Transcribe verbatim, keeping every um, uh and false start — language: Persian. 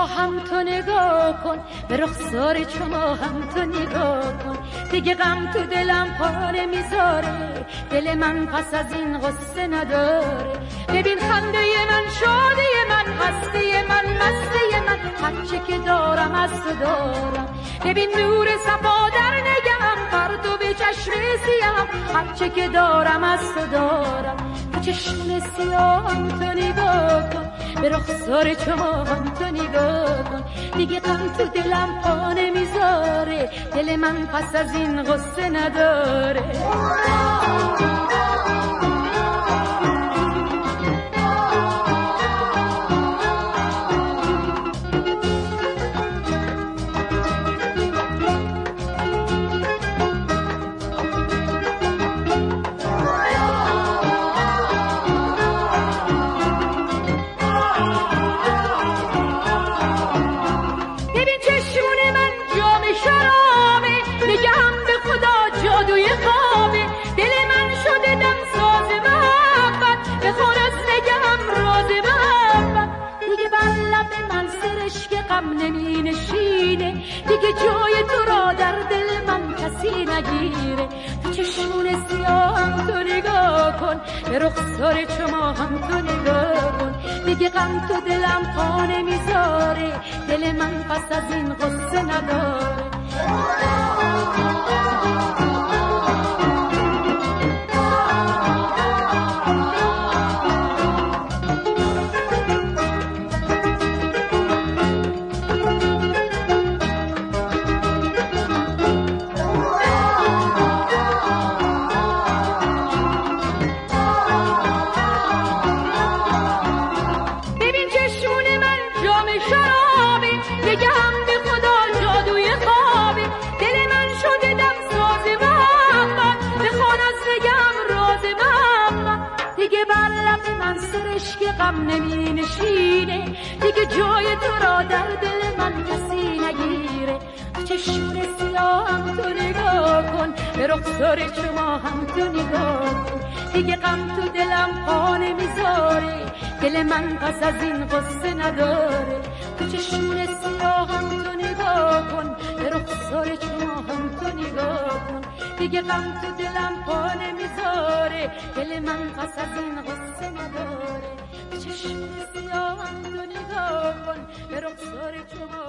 هم تو نگاه کن، به رخسار شما هم تو نگاه کن. دیگه غم تو دلم پا نمیذاره، دل من پس از این غصه نداره. ببین خنده من، شادی من، هستی من، مستی من، هرچه که دارم از تو دارم. ببین نور صفا در نگم، پرتو به چشم سیام، هرچه که دارم از تو دارم. تو چشم سیام تو نگاه کن، به رخسار شما هم تو نگاه کن. دیگه غم تو دلم پا نمیذاره، دل من پس از این غصه نداره. نمی نشینه دیگه، جای تو را در دل من کسی نگیره. تو چشمون سیاه تو نگاه کن، به رخسار شما هم تو نگاه کن. دیگه غم تو دلم پا نمیذاره، دل من پس از این غصه نداره. غم نمی نشینه دیگه، جای تو را در دل من کسی نگیره. چشمون سیاه هم تو نگاه کن، به رخسار شما هم تو نگاه کن. دیگه غم تو دلم پا نمیذاره، دل من پس از این غصه نداره. تو چشمون سیاه هم تو نگاه کن، به رخسار شما هم تو نگاه کن. دیگه غم تو دلم پا نمیذاره، دل من پس از این غصه نداره. چشم سیاه هم تو نگاه کن، به رخسار شما